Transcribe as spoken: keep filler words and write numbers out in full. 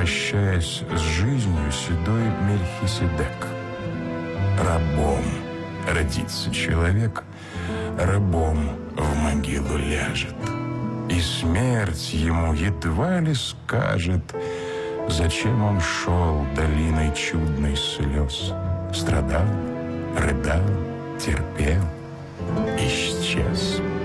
прощаясь с жизнью, седой Мельхиседек. Рабом родится человек, рабом в могилу ляжет. И смерть ему едва ли скажет, зачем он шел долиной чудной слез. Страдал, рыдал, терпел, исчез.